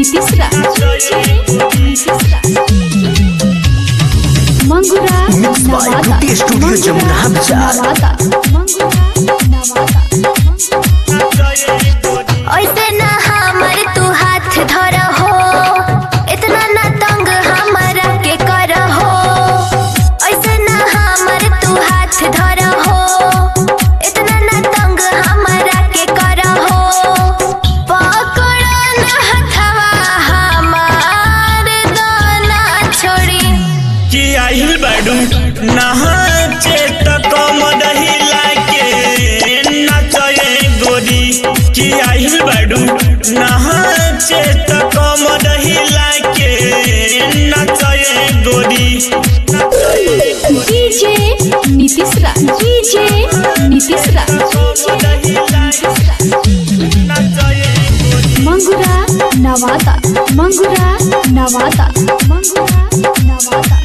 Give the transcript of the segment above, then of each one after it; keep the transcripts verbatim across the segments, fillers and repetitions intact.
Nitish Mangura Nawada studio Jamuna Nawada ऐसे ना हमर तू हाथ धर हो, इतना ना तंग हमारा के कर हो। ऐसे ना हमर तू हाथ धर हो, इतना ना तंग हमारा के कर हो। पकड़ ना हथवा हमार दाना छोड़ी कि आइल बाडू नहाचे त कमर हिला के नचए गोरी। कि आइल बाडू नहाचे त कमर हिला के नचए गोरी। डीजे नीतीश डीजे नीतीश मंगुरा नवादा मंगुरा नवादा मंगुरा नवादा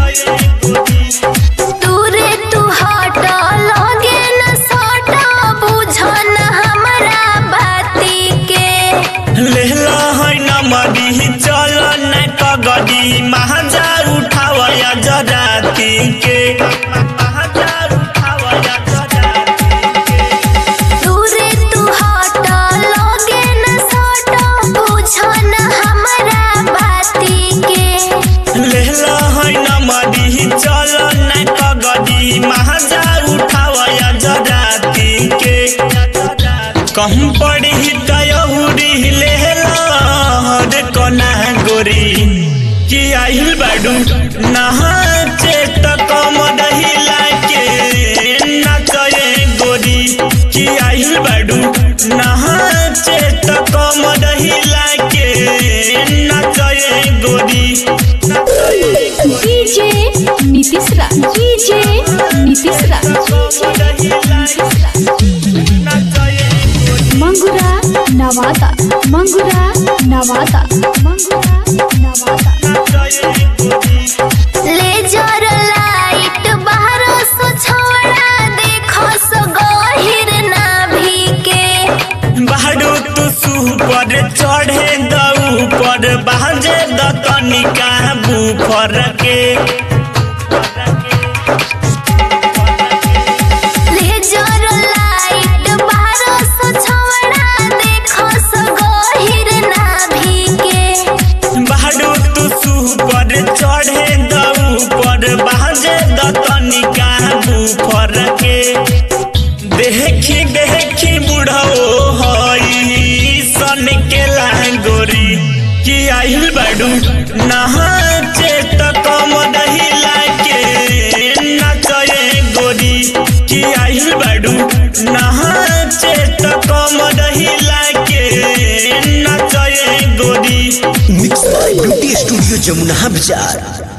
दूरे तू हट लगे न सट बुझन हमरा बाती के। लेला है नमरी चल न कगड़ी महाजा उठावया जराती के। महाजा उठावया जराती के। दूरे तू हट लगे न सट बुझन हमरा बाती के। लेला है नमरी चल न कगड़ी महाजा उठावया जराती के। कहूँ पड़ी दयहुरी लेला हर कोना गोरी। कि आइल बाडू नहाचे त कमर हिला के नचए गोरी। कि आइल बाडू नहाचे त कमर हिला के नचए गोरी। DJ Nitish DJ Nitish Mangura Nawada Mangura Nawada Mangura Nawada laser light बाहर सो छोड़ा देखो सो गहिर नाभि के। बाडू तू सुपर चढ़े दऊ पर बाजे द तनिका बुफर के। लेजर लाइट बाहर सो छोड़ा देखो सो गहिर नाभि के। बाडू तू सुपर चढ़े दऊ पर बाजे द तनिका बुफर के। देखी देखी बुढ़ो हई सन के गोरी। कि आइल बाडू नहाचे त कमर हिला के नचए गोरी। कि आइल बाडू नहाचे त कमर हिला के नचए गोरी। Mix by beauty studio Jamuna बाजार।